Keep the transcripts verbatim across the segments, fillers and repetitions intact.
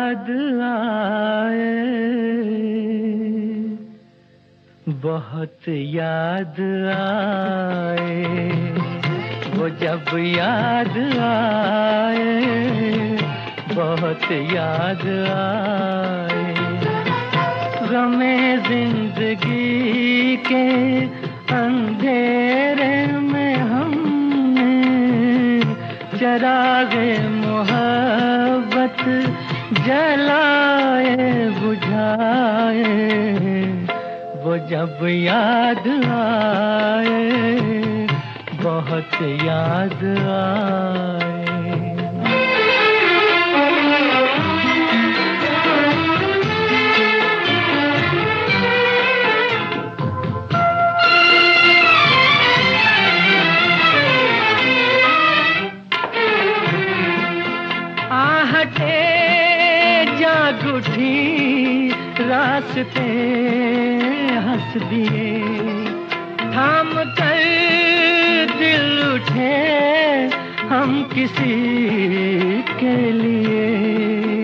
याद आए, बहुत याद आए, वो जब याद आए, बहुत याद आए। गमे जिंदगी के अंधेरे में हमने चरागे मोहब्बत जलाए बुझाए, वो जब याद आए, बहुत याद आए। आहटे जाग उठी, रास्ते हंस दिए, थाम कर दिल उठे हम किसी के लिए।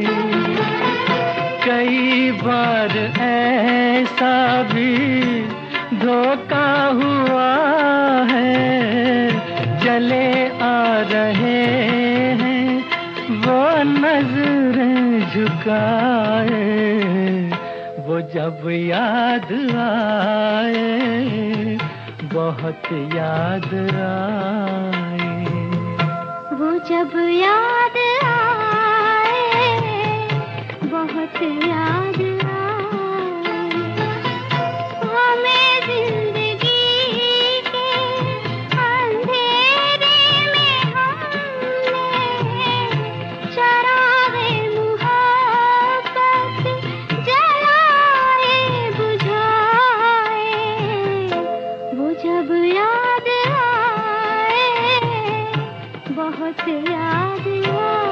कई बार ऐसा भी धोखा हुआ है, चले आ रहे हैं वो नजरें झुकाए, वो जब याद आए, बहुत याद आए। वो जब याद आए, बहुत याद आए। हमें जिंदगी के अंधेरे में हमने चरागे मोहब्बत जलाए बुझाए, वो जब याद आए, बहुत याद आए।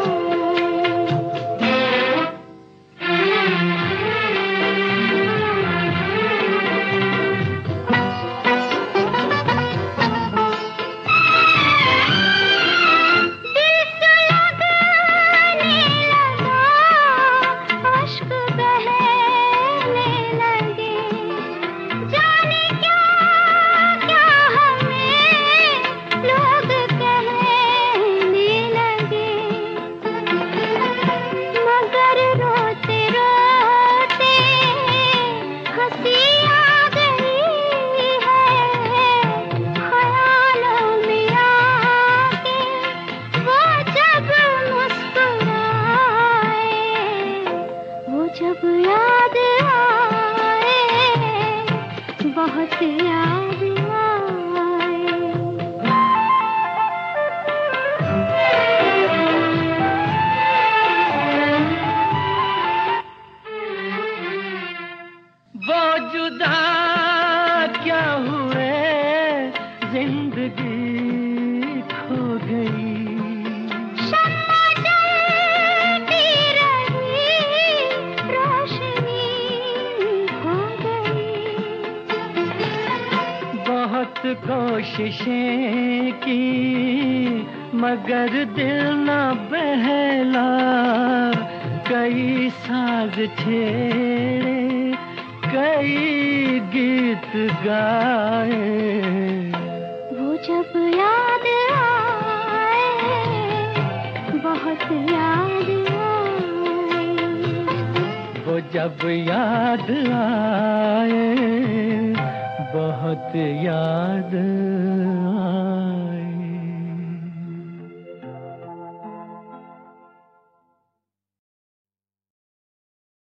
जब याद आए, बहुत याद आए। वो जुदा क्या हुए, जिंदगी खो गई। बहुत कोशिशें की मगर दिल न बहला, कई साज छेड़े कई गीत गाए, वो जब याद आए, बहुत याद आए। वो जब याद आए, बहुत याद